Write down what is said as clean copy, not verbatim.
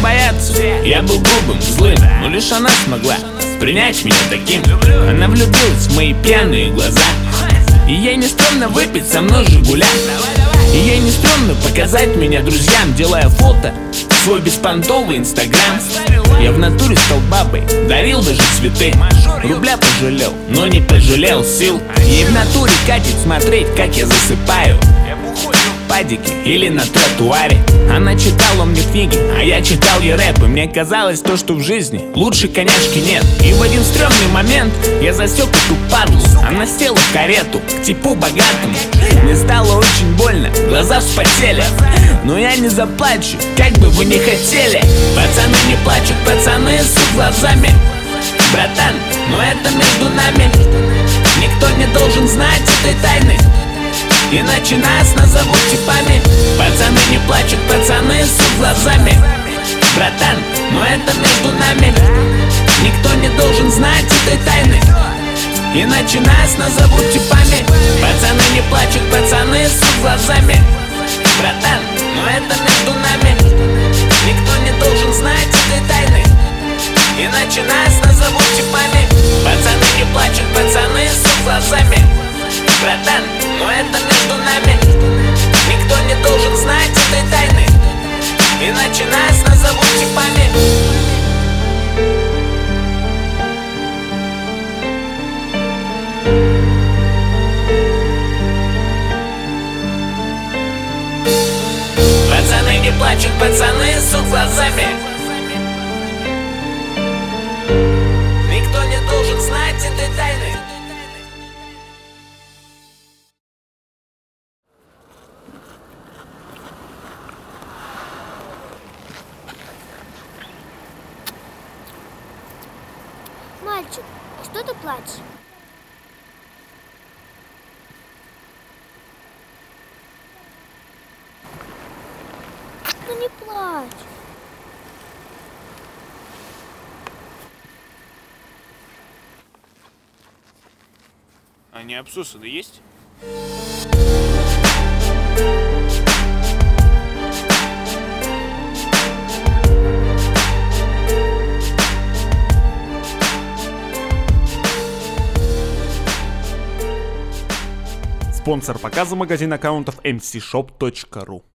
боятся. Я был грубым, злым, но лишь она смогла принять меня таким. Она влюбилась в мои пьяные глаза. И ей не стрёмно выпить со мной «Жигуля». И ей не стрёмно показать меня друзьям, делая фото в свой беспонтовый инстаграм. Я в натуре стал бабой, дарил даже цветы. Рубля пожалел, но не пожалел сил. Ей в натуре катит смотреть, как я засыпаю в падике или на тротуаре. Она читала мне книги, а я читал ей рэп. И мне казалось то, что в жизни лучше коняшки нет. И в один стрёмный момент я засек эту падлу. Она села в карету к типу богатому. Мне стало очень больно, глаза вспотели. Но я не заплачу, как бы вы ни хотели. Пацаны не плачут, пацаны с глазами. Братан, но это между нами. Никто не должен знать этой тайны, иначе нас назовут типами. Пацаны не плачут, пацаны с глазами. Братан, но это между нами. Никто не должен знать этой тайны, иначе нас назовут типами. Пацаны не плачут, пацаны с глазами. Братан, но это между нами. Никто не должен знать этой тайны, иначе нас назовут типами. Пацаны не плачут, пацаны с глазами. Братан, но это между нами. Никто не должен знать этой тайны, иначе нас назовут типами. Пацаны не плачут, пацаны с глазами. Никто не должен знать этой тайны. Мальчик, а что ты плачешь? Ну не плачь. А не обсусаны есть? Спонсор показа — магазин аккаунтов mcshop.ru.